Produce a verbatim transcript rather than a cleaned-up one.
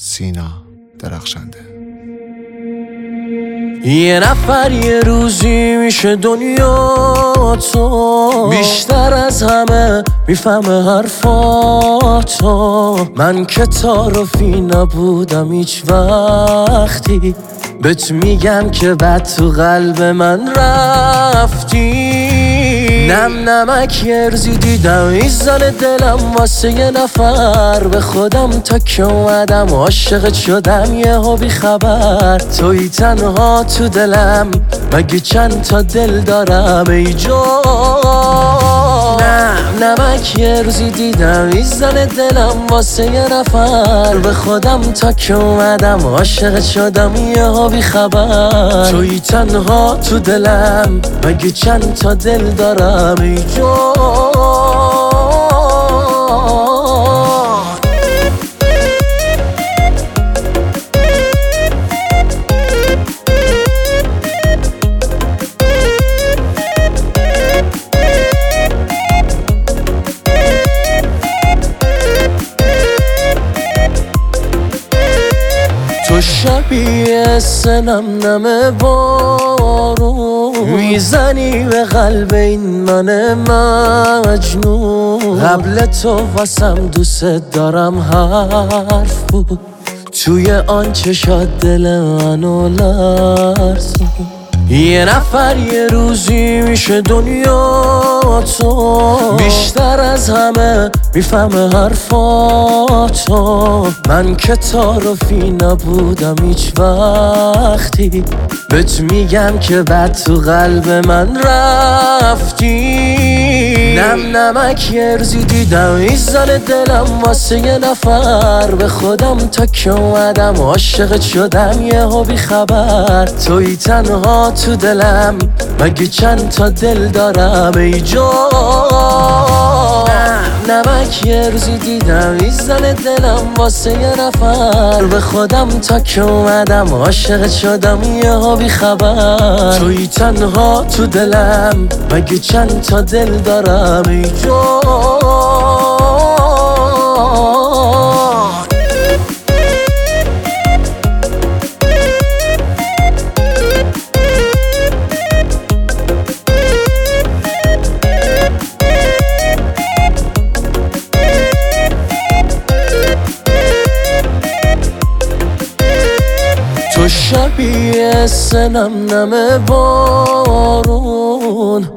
سینا درخشنده. یه نفر یه روزی میشه دنیا تو، بیشتر از همه میفهمه حرفاتو. من که تعارفی نبودم هیچ وقتی، بهت میگم که بعد تو قلب من رفتی. نم نمک یرزی دیدم ایزان دلم واسه یه نفر، به خودم تا که اومدم عاشقت شدم یهو بی خبر. توی تنها تو دلم، مگه چند تا دل دارم ای جان. نم نمک یرزی دیدم ایزان دلم واسه یه نفر، به خودم تا که اومدم عاشقت شدم یهو بی خبر. توی تنها تو دلم، مگه چند تا دل دارم ای جان. تو شبیه سنم نم بارون، میزنی به قلب این من مجنون. قبل تو واسم دوست دارم حرف بود، توی آن چشات دل منو لرزون. یه نفر یه روزی میشه دنیا تو، بیشتر از همه میفهمه حرفاتو. من که تعارفی نبودم هیچ وقتی، بهت میگم که بعد تو قلب من رفتی. نم نمک یرزی دیدم ایزان دلم واسه یه نفر، به خودم تا که اومدم عاشقت شدم یهو بی خبر. توی تنها تو دلم، مگه چند تا دل دارم ای جان. نمک یرزی دیدم ایزان دلم واسه یه نفر، به خودم تا که اومدم عاشقت شدم یهو بی خبر. توی تنها تو دلم، مگه چند تا دل دارم ای جان. تو شبیه سنم نم بارون،